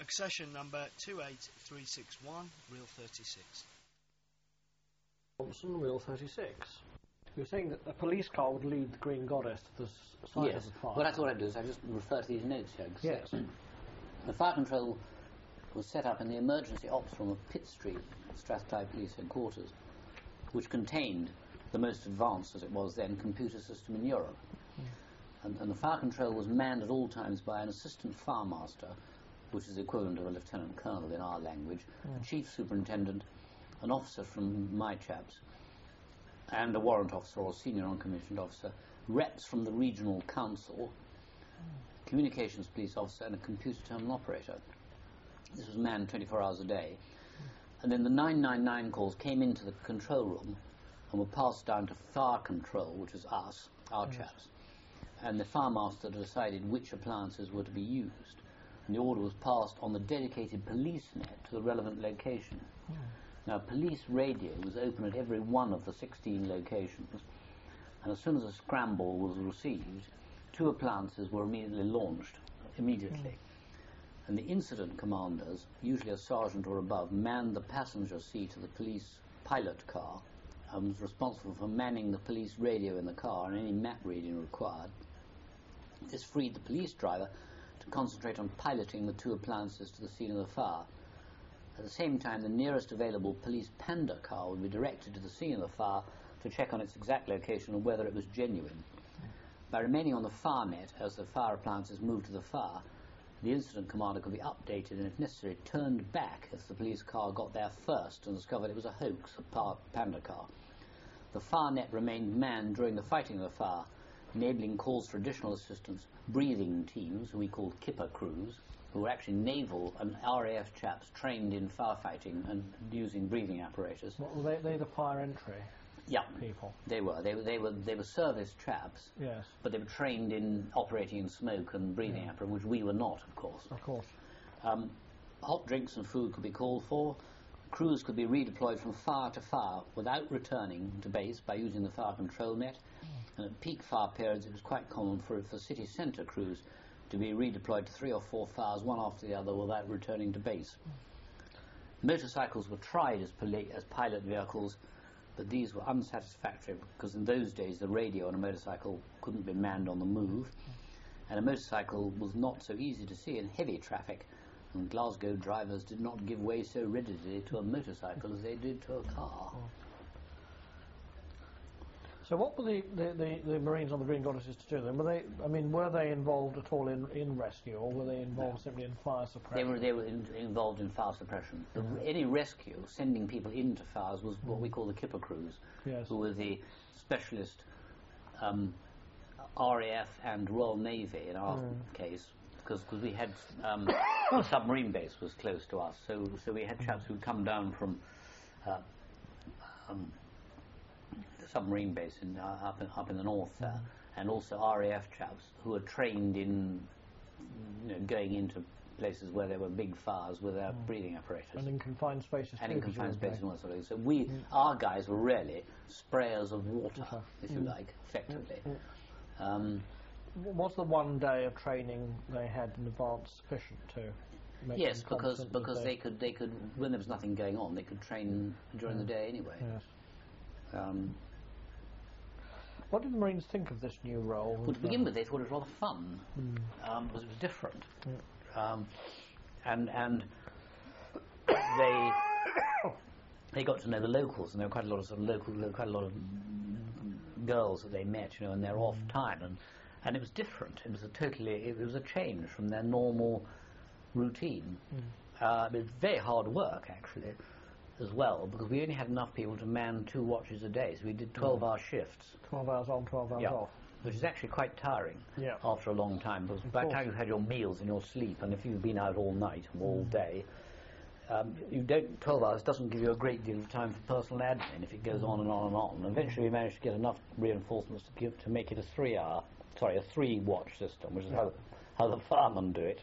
accession number 28361, reel 36. Thompson, reel 36. You're saying that a police car would lead the Green Goddess to the side of the fire? What I thought I'd do is I just refer to these notes here. Yes. The fire control was set up in the emergency ops room of Pitt Street, Strathclyde Police Headquarters, which contained the most advanced, as it was then, computer system in Europe. And the fire control was manned at all times by an assistant fire master, which is the equivalent of a lieutenant colonel in our language, a chief superintendent, an officer from my chaps, and a warrant officer or senior uncommissioned officer, reps from the regional council, communications police officer, and a computer terminal operator. This was manned 24 hours a day. And then the 999 calls came into the control room and were passed down to fire control, which is us, our chaps. And the fire master decided which appliances were to be used. And the order was passed on the dedicated police net to the relevant location. Now, police radio was open at every one of the 16 locations, and as soon as a scramble was received, 2 appliances were immediately launched, and the incident commanders, usually a sergeant or above, manned the passenger seat of the police pilot car and was responsible for manning the police radio in the car and any map reading required. This freed the police driver to concentrate on piloting the 2 appliances to the scene of the fire. At the same time, the nearest available police Panda car would be directed to the scene of the fire to check on its exact location and whether it was genuine. By remaining on the fire net as the fire appliances moved to the fire, the incident commander could be updated and, if necessary, turned back if the police car got there first and discovered it was a hoax, a Panda car. The fire net remained manned during the fighting of the fire, enabling calls for additional assistance, breathing teams, who we called Kipper crews, who were actually naval and RAF chaps trained in firefighting and using breathing apparatus. What were they the fire entry people? They were service chaps. Yes. But they were trained in operating in smoke and breathing apparatus, which we were not, of course. Of course. Hot drinks and food could be called for. Crews could be redeployed from fire to fire without returning to base by using the fire control net. And at peak fire periods, it was quite common for city centre crews to be redeployed to 3 or 4 fires, one after the other, without returning to base. Motorcycles were tried as pilot vehicles, but these were unsatisfactory because in those days the radio on a motorcycle couldn't be manned on the move, and a motorcycle was not so easy to see in heavy traffic, and Glasgow drivers did not give way so readily to a motorcycle as they did to a car. So what were the Marines on the Green Goddesses to do then? Were they involved at all in rescue, or were they involved simply in fire suppression? They were involved in fire suppression. Any rescue, sending people into fires, was what we call the Kipper crews, who were the specialist RAF and Royal Navy in our case, because we had the submarine base was close to us, so we had chaps who'd come down from the submarine base up in the north there, and also RAF chaps who were trained in going into places where there were big fires with their breathing apparatus. And in confined spaces. And in confined spaces and all that sort of thing. So our guys were really sprayers of water, if you like, effectively. Was the one day of training they had in advance sufficient to make Yes, because they could when there was nothing going on, they could train during the day anyway. Yes. What did the Marines think of this new role? Well, to begin with, they thought it was rather fun, because it was different, and they got to know the locals, and there were quite a lot of girls that they met, in their off time, and it was different. It was a change from their normal routine. It was very hard work, actually, as well, because we only had enough people to man 2 watches a day, so we did 12-hour shifts. 12 hours on, 12 hours off. Which is actually quite tiring after a long time, because by the time you've had your meals and your sleep, and if you've been out all night or all day, 12 hours doesn't give you a great deal of time for personal admin if it goes on and on and on. And eventually we managed to get enough reinforcements to make it a 3-watch system, which is how the firemen do it.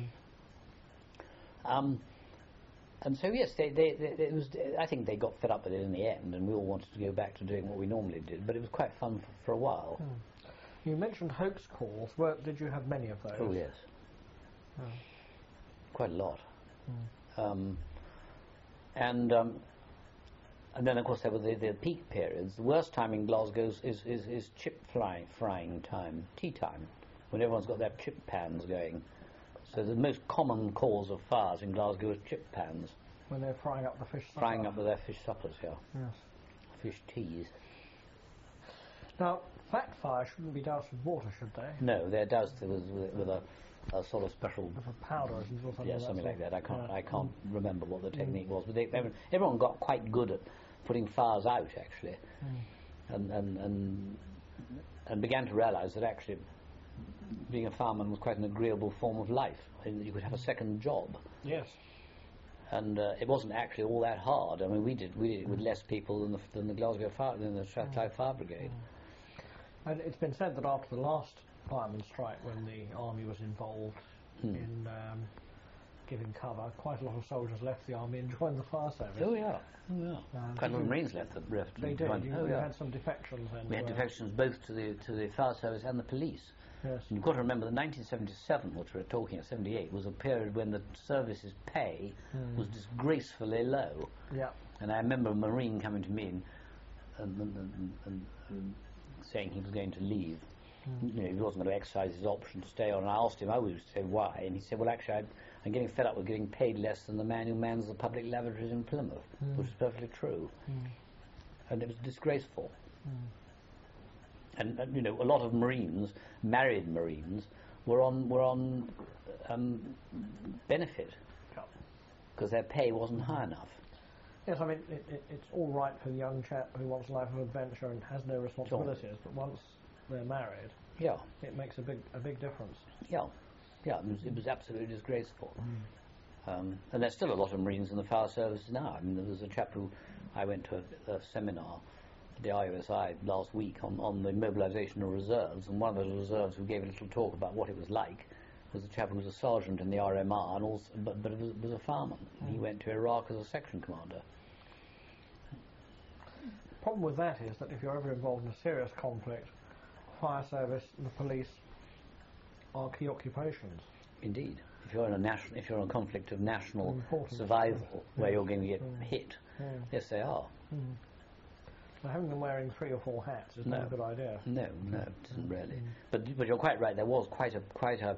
And so yes, I think they got fed up with it in the end, and we all wanted to go back to doing what we normally did. But it was quite fun for a while. You mentioned hoax calls. Did you have many of those? Oh yes, quite a lot. And then, of course, there were the peak periods. The worst time in Glasgow is chip frying time, tea time, when everyone's got their chip pans going. So the most common cause of fires in Glasgow is chip pans. When they're frying up the fish supper. Frying up with their fish suppers, yeah. Yes. Fish teas. Now, fat fire shouldn't be doused with water, should they? No, they're doused with a sort of special... With a powder or something. Yeah, something like that. I can't remember what the technique was, but everyone got quite good at putting fires out, actually, and began to realise that actually being a fireman was quite an agreeable form of life. You could have a second job. Yes. And it wasn't actually all that hard. I mean, we did it with less people than the Glasgow Fire, than the Strathclyde Fire Brigade. And it's been said that after the last fireman strike, when the army was involved in giving cover, quite a lot of soldiers left the army and joined the fire service. Oh yeah, quite a lot of Marines left. They did. You had some defections. We had defections both to the fire service and the police. Yes. And you've got to remember that 1977, which we're talking at 78, was a period when the service's pay was disgracefully low. Yeah. And I remember a Marine coming to me and saying he was going to leave. You know, he wasn't going to exercise his option to stay on. And I asked him, I would say, why? And he said, well, actually, I'm getting fed up with getting paid less than the man who mans the public lavatories in Plymouth, which is perfectly true. And it was disgraceful. And you know, a lot of Marines, married Marines, were on benefit because their pay wasn't high enough. Yes, I mean, it's all right for the young chap who wants a life of adventure and has no responsibilities, but once they're married, it makes a big difference. Yeah, it was absolutely disgraceful. And there's still a lot of Marines in the fire service now. I mean, there was a chap who I went to a seminar at the RUSI last week on the mobilisation of reserves, and one of the reserves who gave a little talk about what it was like was a chap who was a sergeant in the RMR, and also, but was a fireman. He went to Iraq as a section commander. The problem with that is that if you're ever involved in a serious conflict, fire service and the police are key occupations. Indeed. If you're in a conflict of national survival where you're going to get hit, yes, they are. So having them wearing 3 or 4 hats is not a good idea. No, it isn't really. But you're quite right. There was quite a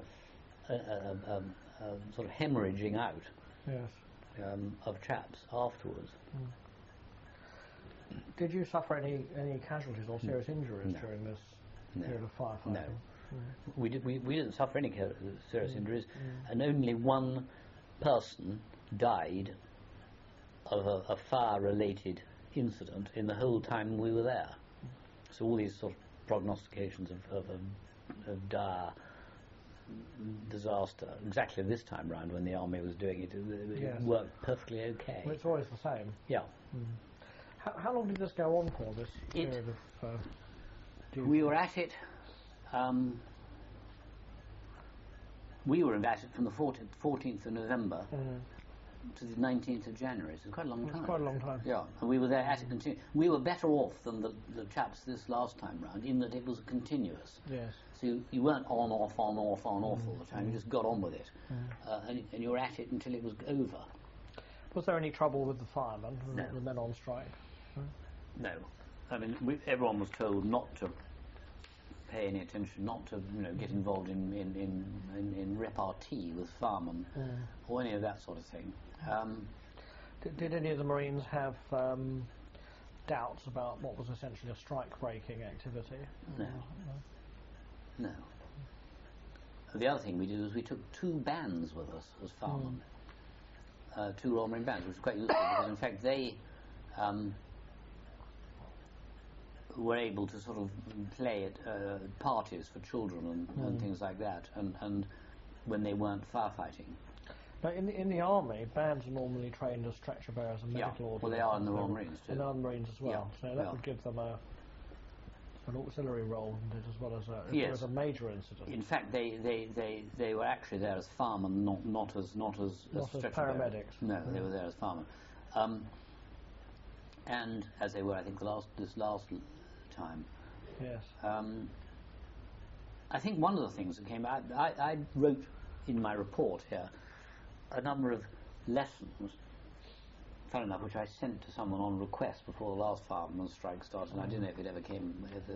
sort of hemorrhaging out of chaps afterwards. Did you suffer any casualties or serious injuries during this period of firefighting? No. We didn't suffer any serious injuries, and only one person died of a fire-related incident in the whole time we were there. So all these sort of prognostications of dire disaster, exactly this time round when the army was doing it, it worked perfectly okay. Well, it's always the same. Yeah. How long did this go on for, this period of duty? We were at it from the 14th of November to the 19th of January. So quite a long time. It's quite a long time. Yeah, and we were there at it continuously. We were better off than the chaps this last time round in that it was continuous. Yes. So you weren't on, off all the time. You just got on with it, and you were at it until it was over. Was there any trouble with the firemen, No. the men on strike? No. I mean, everyone was told not to pay any attention, not to get involved in repartee with firemen or any of that sort of thing. Did any of the Marines have doubts about what was essentially a strike-breaking activity? No. The other thing we did was we took 2 bands with us as firemen, 2 Royal Marine bands, which was quite useful because in fact they were able to sort of play at parties for children and things like that, and when they weren't firefighting. Now, in the army, bands are normally trained as stretcher bearers and medical orders. Well, they are in the Royal Marines too. And the Marines as well. Yeah. So that would give them an auxiliary role, as well as as a major incident. In fact, they were actually there as firemen, not as stretcher paramedics. bearers. No, they were there as firemen, and as they were, I think, this last time. Yes. I think one of the things that came out, I wrote in my report here a number of lessons, fair enough, which I sent to someone on request before the last fireman's strike started, and I didn't know if it ever came,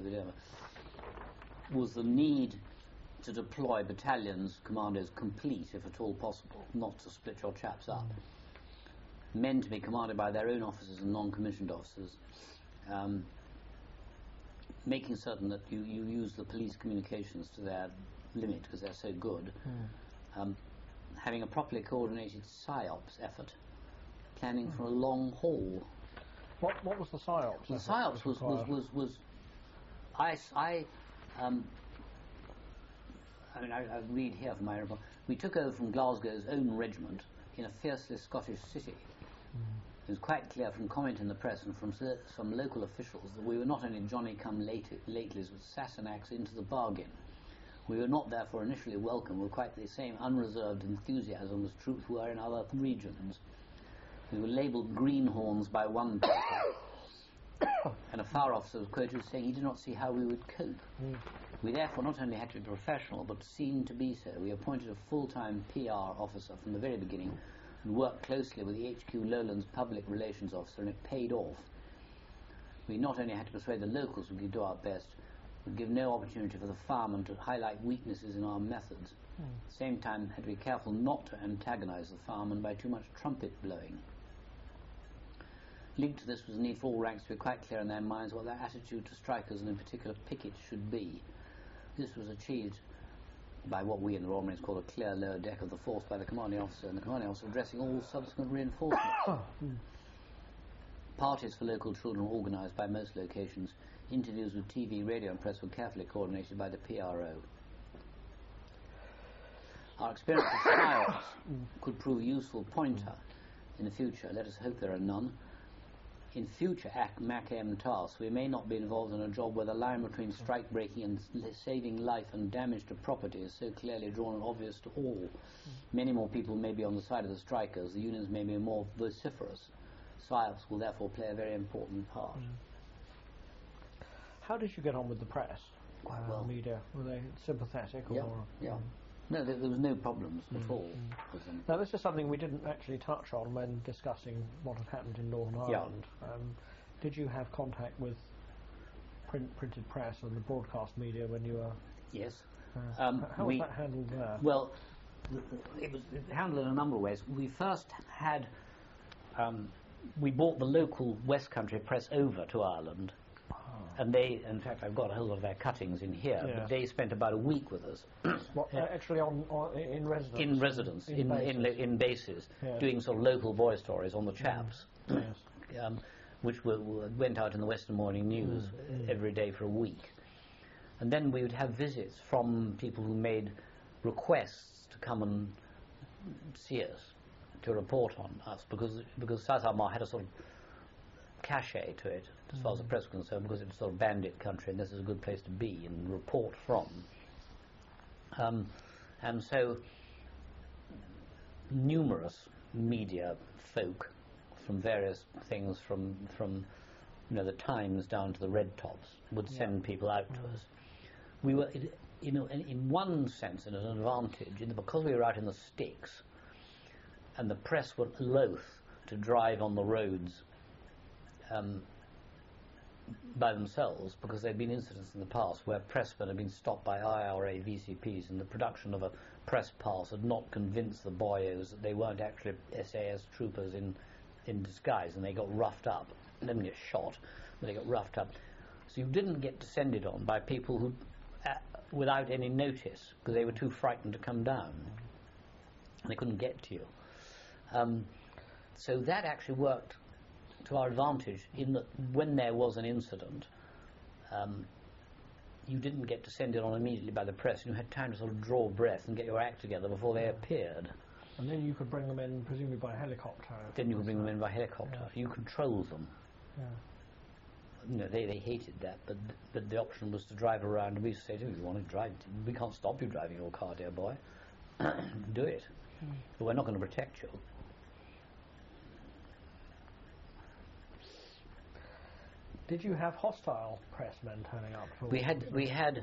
was the need to deploy battalions, commandos complete, if at all possible, not to split your chaps up. Men to be commanded by their own officers and non-commissioned officers, making certain that you use the police communications to their limit because they're so good, having a properly coordinated PSYOPs effort, planning for a long haul. What was the PSYOPs? The PSYOPs was I read here from my report. We took over from Glasgow's own regiment in a fiercely Scottish city. It was quite clear from comment in the press and from some local officials that we were not only Johnny-come-latelys with Sassenachs into the bargain. We were not therefore initially welcome with quite the same unreserved enthusiasm as troops were in other regions. We were labelled greenhorns by one paper, and a fire officer was quoted as saying he did not see how we would cope. We therefore not only had to be professional, but seen to be so. We appointed a full-time PR officer from the very beginning and worked closely with the HQ Lowlands public relations officer, and it paid off. We not only had to persuade the locals we could do our best, but give no opportunity for the firemen to highlight weaknesses in our methods. At the same time, had to be careful not to antagonize the firemen by too much trumpet blowing. Linked to this was the need for all ranks to be quite clear in their minds what their attitude to strikers, and in particular pickets, should be. This was achieved by what we in the Royal Marines call a clear lower deck of the force by the commanding officer, and the commanding officer addressing all subsequent reinforcements. Parties for local children were organised by most locations. Interviews with TV, radio and press were carefully coordinated by the PRO. Our experience with PSYOPs could prove a useful pointer in the future. Let us hope there are none. In future MAC-M tasks, we may not be involved in a job where the line between strike breaking and saving life and damage to property is so clearly drawn and obvious to all. Many more people may be on the side of the strikers. The unions may be more vociferous. PSYOPs will therefore play a very important part. How did you get on with the press? Quite well. Media, were they sympathetic? Yeah, or yeah. No, there was no problems at all with them. Now, this is something we didn't actually touch on when discussing what had happened in Northern Ireland. Did you have contact with printed press and the broadcast media when you were... Yes. How was that handled there? Well, it was handled in a number of ways. We first had... we brought the local West Country press over to Ireland. And they, in fact, I've got a whole lot of their cuttings in here, but they spent about a week with us. Actually in residence? In residence, in bases, doing sort of local boy stories on the chaps, which went out in the Western Morning News every day for a week. And then we would have visits from people who made requests to come and see us, to report on us, because South Armagh had a sort of cachet to it, as far as the press was concerned, because it's a sort of bandit country and this is a good place to be and report from. And so numerous media folk from various things, from the Times down to the Red Tops, would send people out to us. We were, in one sense, an advantage, because we were out in the sticks and the press were loath to drive on the roads by themselves, because there had been incidents in the past where pressmen had been stopped by IRA VCPs and the production of a press pass had not convinced the boyos that they weren't actually SAS troopers in disguise, and they got roughed up. They didn't get shot, but they got roughed up. So you didn't get descended on by people who, without any notice, because they were too frightened to come down. They couldn't get to you. So that actually worked to our advantage, in that when there was an incident, you didn't get descended on immediately by the press, and you had time to sort of draw breath and get your act together before they appeared. And then you could bring them in, presumably by helicopter. Then you could bring them in by helicopter. You controlled them. They hated that, but the option was to drive around, and we used to say, "Do you want to drive? We can't stop you driving your car, dear boy. Do it. But we're not going to protect you." Did you have hostile pressmen turning up? We had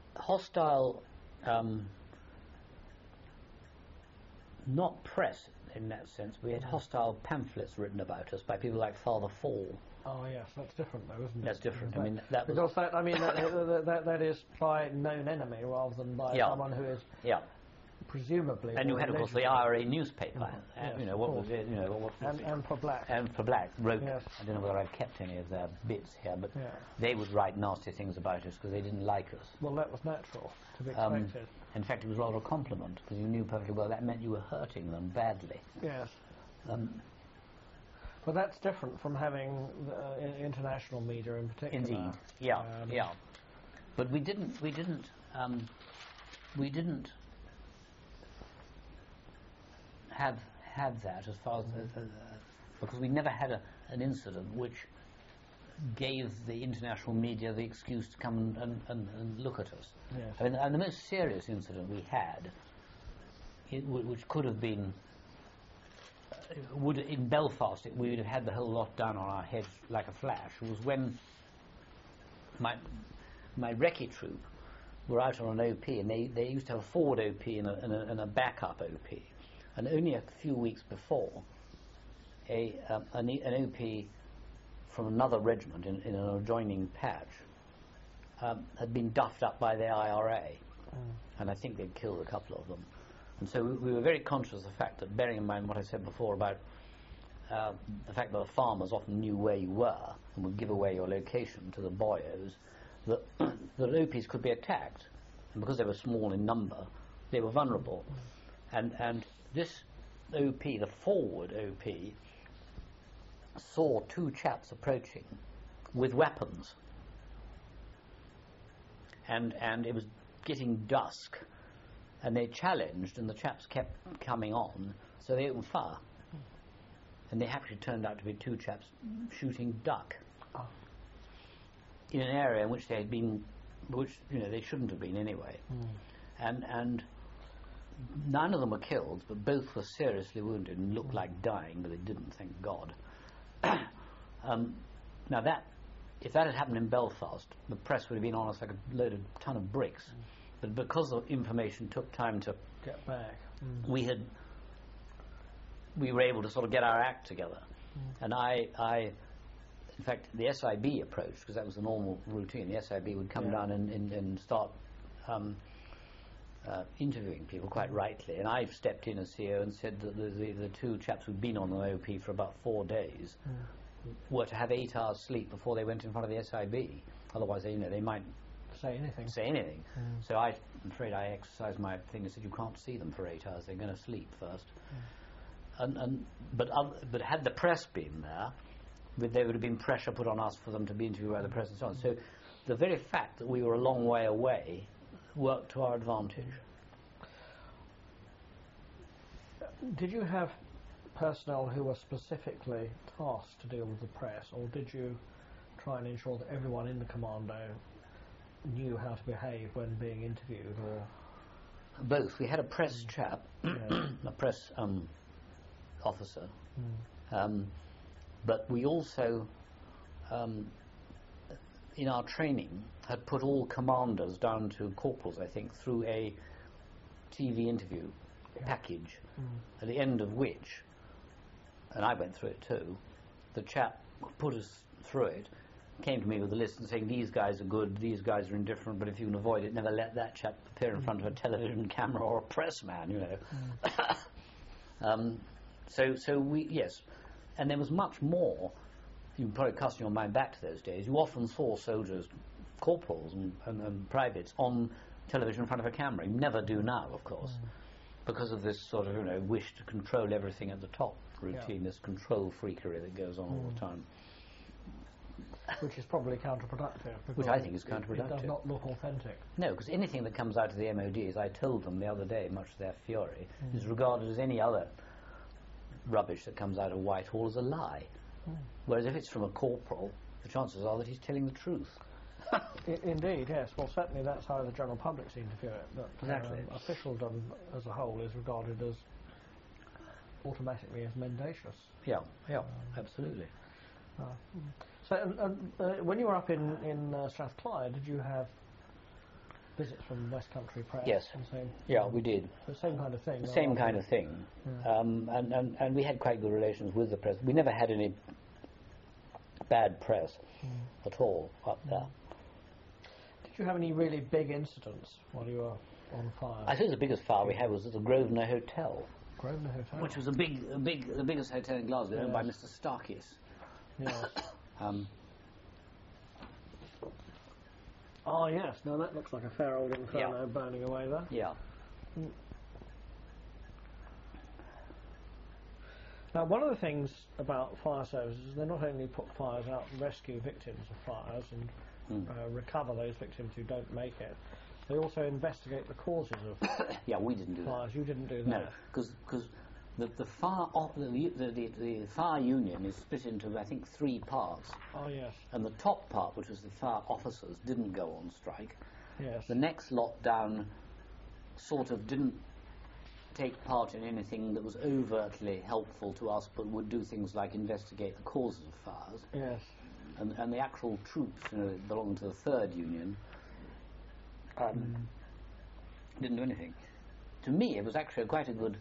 hostile, not press. in that sense. We had hostile pamphlets written about us by people like Father Fall. Oh yes, that's different though, isn't it? That's different. I mean, that was because that is by known enemy rather than by someone who is presumably. And you had, of course, the IRA newspaper. Yes, what was it? And for Black. And for Black wrote. Yes. I don't know whether I've kept any of their bits here, but they would write nasty things about us because they didn't like us. Well, that was natural to be expected. In fact, it was rather a compliment because you knew perfectly well that meant you were hurting them badly. Yes. But that's different from having international media in particular. Indeed. Yeah. But we didn't have that as far as because we never had an incident which gave the international media the excuse to come and look at us. Yes. I mean, and the most serious incident we had, which could have been, in Belfast, we would have had the whole lot down on our heads like a flash, was when my recce troop were out on an OP, and they used to have a forward OP and a backup OP. And only a few weeks before, an OP from another regiment in an adjoining patch had been duffed up by the IRA, and I think they'd killed a couple of them. And so we were very conscious of the fact that, bearing in mind what I said before about the fact that the farmers often knew where you were and would give away your location to the boyos, that OPs could be attacked, and because they were small in number, they were vulnerable. And this OP, the forward OP, saw two chaps approaching with weapons, and it was getting dusk, and they challenged, and the chaps kept coming on, so they opened fire, and they actually turned out to be two chaps shooting duck in an area in which they had been, which they shouldn't have been anyway, and none of them were killed, but both were seriously wounded and looked like dying, but they didn't, thank God. Now if that had happened in Belfast, the press would have been on us like a ton of bricks. But because the information took time to get back, we were able to sort of get our act together. And I, in fact, the SIB approached, because that was the normal routine. The SIB would come down and start interviewing people, quite rightly. And I stepped in as CEO and said that the two chaps who'd been on the OP for about 4 days were to have 8 hours sleep before they went in front of the SIB. Otherwise, they might say anything. So I'm afraid I exercised my thing and said, you can't see them for 8 hours. They're going to sleep first. But had the press been there, there would have been pressure put on us for them to be interviewed by the press and so on. So the very fact that we were a long way away worked to our advantage. Did you have personnel who were specifically tasked to deal with the press, or did you try and ensure that everyone in the commando knew how to behave when being interviewed? Or both. We had a press chap, a press officer, but we also, in our training, had put all commanders down to corporals, I think, through a TV interview package, at the end of which, and I went through it too, the chap put us through it, came to me with a list and saying, these guys are good, these guys are indifferent, but if you can avoid it, never let that chap appear in front of a television camera or a press man, So we, yes, and there was much more. You can probably cast your mind back to those days. You often saw soldiers, corporals and privates on television in front of a camera. You never do now, of course, because of this sort of wish to control everything at the top routine, this control freakery that goes on all the time. Which is probably counterproductive. Which I think is counterproductive. It does not look authentic. No, because anything that comes out of the MOD, as I told them the other day, much to their fury, is regarded as any other rubbish that comes out of Whitehall as a lie. Whereas if it's from a corporal, the chances are that he's telling the truth. Indeed, yes. Well, certainly that's how the general public seem to view it. That Exactly. Officialdom as a whole is regarded as automatically as mendacious. Yeah, absolutely. So, when you were up in Strathclyde, did you have visits from West Country Press. Yes. And so, Yeah, we did. the same kind of thing. The same kind of thing. And we had quite good relations with the press. We never had any bad press at all up there. Did you have any really big incidents while you were on fire? I think the biggest fire we had was at the Grosvenor Hotel, Grosvenor Hotel? which was the biggest hotel in Glasgow, owned by Yes. Mr. Starkis. Yes. Um, yes. Now that looks like a fair old inferno burning away there. yeah. Now, one of the things about fire services is they not only put fires out and rescue victims of fires and recover those victims who don't make it, they also investigate the causes of Yeah, we didn't do fires. that. You didn't do that. No, because the fire union is split into, I think, 3 parts. Oh, yes. And the top part, which was the fire officers, didn't go on strike. Yes. The next lot down sort of didn't take part in anything that was overtly helpful to us, but would do things like investigate the causes of fires. Yes. And the actual troops, belonging to the 3rd union, didn't do anything. To me, it was actually quite a good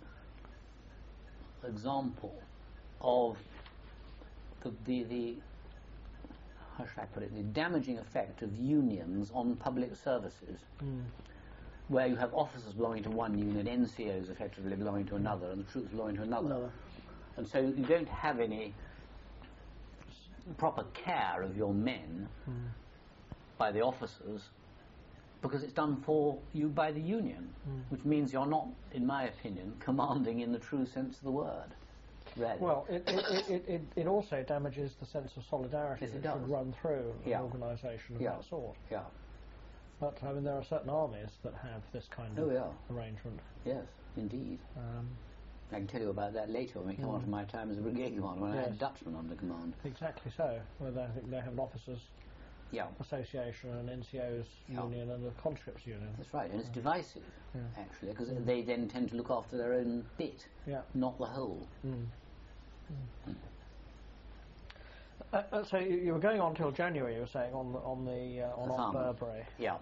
example of the how should I put it, the damaging effect of unions on public services, where you have officers belonging to one union, NCOs effectively belonging to another, and the troops belonging to another. No. And so you don't have any proper care of your men by the officers, because it's done for you by the union, which means you're not, in my opinion, commanding in the true sense of the word. Really. Well, it also damages the sense of solidarity Yes, it that does. should run through Yeah. an organisation of Yeah. that sort. Yeah. But, I mean, there are certain armies that have this kind Oh, of yeah. arrangement. Yes, indeed. I can tell you about that later when we come on to my time as a brigade commander, when I Yes. had Dutchmen under command. Exactly so. Where I think they have an officers' Yeah, association, an NCOs Yeah. union, and a conscripts union. that's right. And it's divisive, Yeah. actually, because they then tend to look after their own bit, Yeah. not the whole. So you were going on till January, you were saying, on The Off farm. Burberry. Yeah.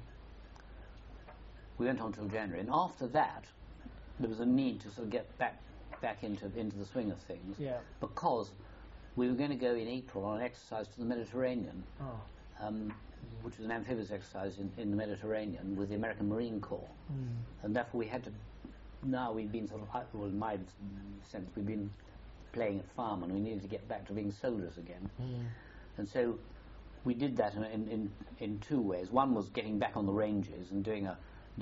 We went on till January, and after that, there was a need to sort of get back into the swing of things, Yeah. because we were going to go in April on an exercise to the Mediterranean, Oh. which was an amphibious exercise in the Mediterranean with the American Marine Corps, and therefore we had to. Now we've been sort of, well, in my sense, we've been playing at firemen. We needed to get back to being soldiers again, and so we did that in 2 ways. One was getting back on the ranges and doing a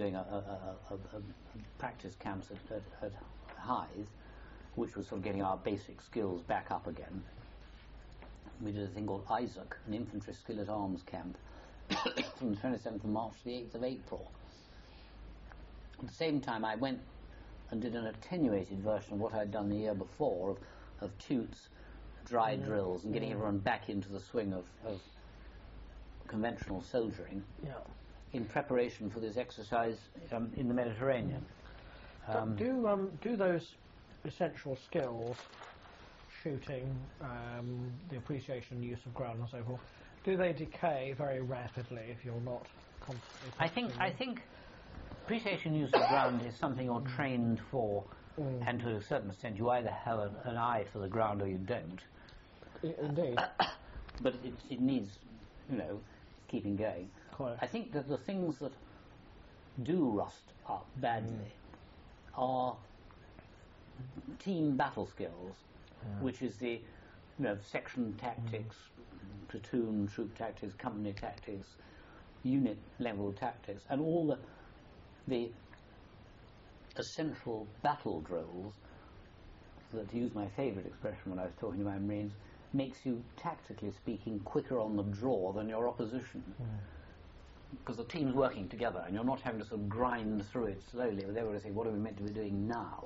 practice camps at Hythe, which was sort of getting our basic skills back up again. We did a thing called Isaac, an infantry skillet arms camp, from the 27th of March to the 8th of April. At the same time, I went and did an attenuated version of what I'd done the year before, of toots, dry drills, and getting everyone back into the swing of conventional soldiering, Yeah. in preparation for this exercise in the Mediterranean. Do those essential skills, shooting, the appreciation and use of ground and so forth, do they decay very rapidly if you're not constantly I think practicing them? appreciation use of ground is something you're trained for, and to a certain extent you either have an eye for the ground or you don't. Indeed. But it needs, keeping going. Quite. I think that the things that do rust up badly are team battle skills, which is the section tactics, platoon troop tactics, company tactics, unit level tactics, and all the essential battle drills that, to use my favourite expression when I was talking to my Marines, makes you, tactically speaking, quicker on the draw than your opposition. Because the team's working together and you're not having to sort of grind through it slowly. They were to say, what are we meant to be doing now?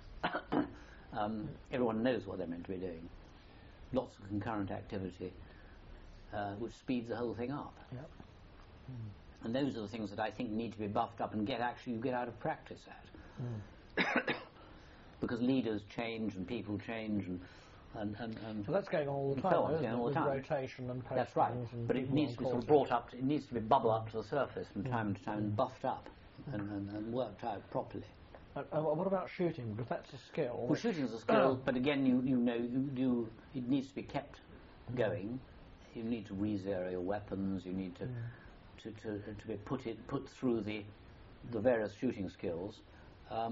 Everyone knows what they're meant to be doing. Lots of concurrent activity, which speeds the whole thing up. Yep. And those are the things that I think need to be buffed up and get out of practice at. Because leaders change and people change, and and So that's going on all the and time, so on, isn't going it? all the With time. rotation and postings. That's right. And But it people needs on to be sort of courses. brought up. It needs to be bubble up to the surface from time to time and buffed up and worked out properly. And what about shooting? Because that's a skill. Well, shooting is a skill, but again, it needs to be kept going. You need to re-zero your weapons. You need to be put through the various shooting skills. I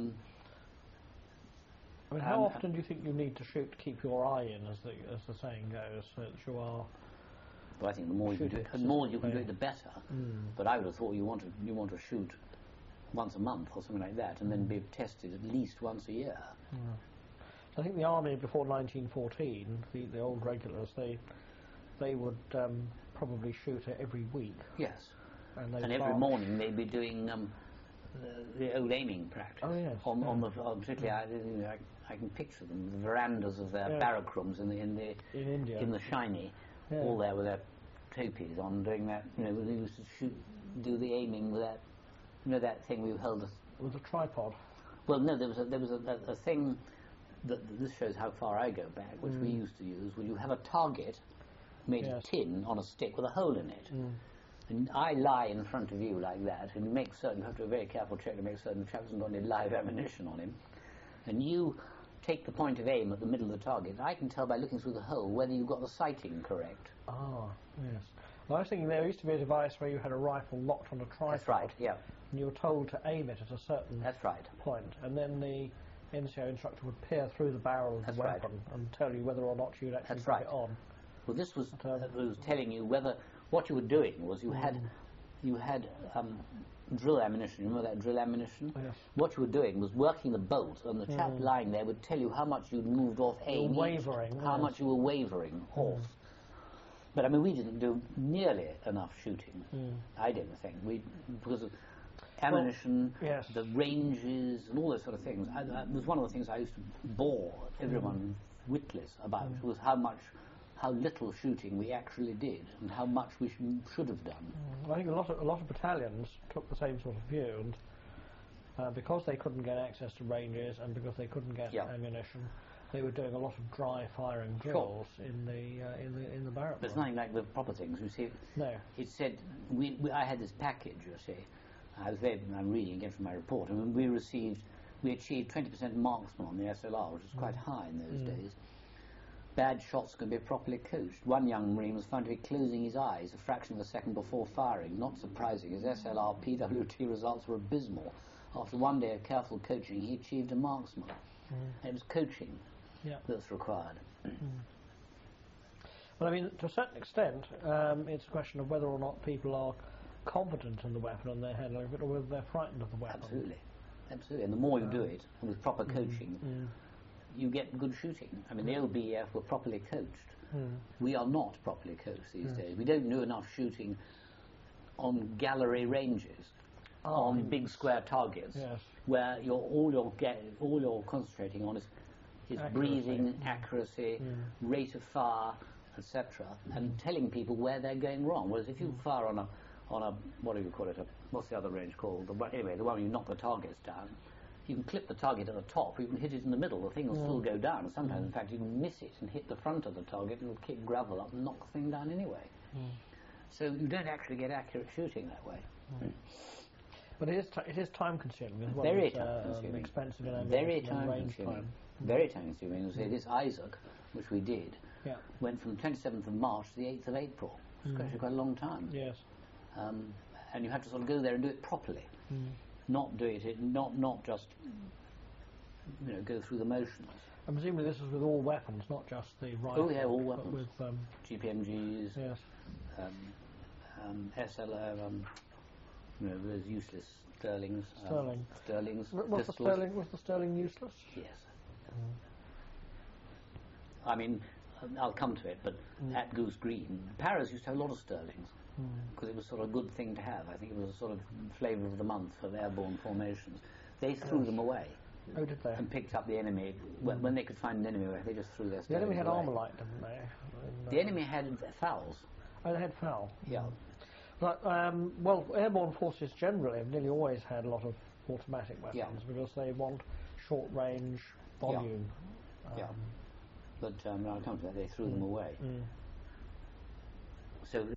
mean, how often do you think you need to shoot to keep your eye in, as the saying goes, so that you are? But I think the more you can do it, the better. But I would have thought you want to shoot once a month or something like that, and then be tested at least once a year. I think the army before 1914, the old regulars, they would probably shoot every week. Yes. And every morning they'd be doing the old aiming practice. Oh yes. Particularly, I can picture them, the verandas of their barrack rooms in India, in the shiny, all there with their topies on, doing that. They used to do the aiming with that. That thing we held with a tripod. Well, no, there was a thing that this shows how far I go back, which we used to use. Where you have a target made of tin on a stick with a hole in it. And I lie in front of you like that, and you have to be very careful check to make certain the chap hasn't got any live ammunition on him. And you take the point of aim at the middle of the target. I can tell by looking through the hole whether you've got the sighting correct. Ah, yes. Well, I was thinking there used to be a device where you had a rifle locked on a tripod. That's right, yeah. And you were told to aim it at a certain point. And then the NCO instructor would peer through the barrel of the weapon and tell you whether or not you'd actually got it on. Well, this was telling you whether what you were doing was you had drill ammunition. You remember that drill ammunition? Yes. What you were doing was working the bolt, and the chap lying there would tell you how much you'd moved off aim, how much you were wavering off. But I mean, we didn't do nearly enough shooting. I didn't think because of ammunition, the ranges, and all those sort of things. It was one of the things I used to bore everyone witless about was how little shooting we actually did, and how much we should have done. I think a lot of battalions took the same sort of view, and because they couldn't get access to ranges and because they couldn't get ammunition, they were doing a lot of dry firing drills in the barrack. There's nothing like the proper things. You see, it said I had this package. You see, I'm reading again from my report, and we achieved 20% marksman on the SLR, which was quite high in those days. Bad shots can be properly coached. One young Marine was found to be closing his eyes a fraction of a second before firing. Not surprising, his SLR PWT results were abysmal. After one day of careful coaching, he achieved a marksman. It was coaching that's required. Well, I mean, to a certain extent, it's a question of whether or not people are confident in the weapon and their handling of it, or whether they're frightened of the weapon. Absolutely. And the more you do it, and with proper coaching, you get good shooting. I mean, the OBF were properly coached. We are not properly coached these days. We don't do enough shooting on gallery ranges, on big square targets, where all you're concentrating on is breathing, accuracy, rate of fire, etc., and telling people where they're going wrong. Whereas if you fire on a what do you call it? What's the other range called? Anyway, the one where you knock the targets down. You can clip the target at the top, or you can hit it in the middle, the thing will still go down. And sometimes, in fact, you can miss it and hit the front of the target, and it'll kick gravel up and knock the thing down anyway. So you don't actually get accurate shooting that way. But it is time-consuming as well. Very time-consuming. Expensive and very time-consuming. Very time-consuming. So this Isaac, which we did, went from 27th of March to the 8th of April. It's actually quite a long time. Yes. And you have to sort of go there and do it properly. Not do it, not just go through the motions. And presumably this is with all weapons, not just the rifle. Oh yeah, all weapons. With GPMGs, SLR, those useless Sterlings. Sterlings. Was the Sterling useless? Yes. I mean, I'll come to it, but at Goose Green, Paris used to have a lot of Sterlings. Because it was sort of a good thing to have. I think it was a sort of flavour of the month for the airborne formations. They threw them away. Oh, did they? And picked up the enemy. When they could find an enemy, they just threw their The enemy had away. Armalite, didn't they? The enemy had fowls. Oh, they had foul. Yeah. But, well, airborne forces generally have nearly always had a lot of automatic weapons because they want short range volume. but I'll come to that. They threw them away. Mm. So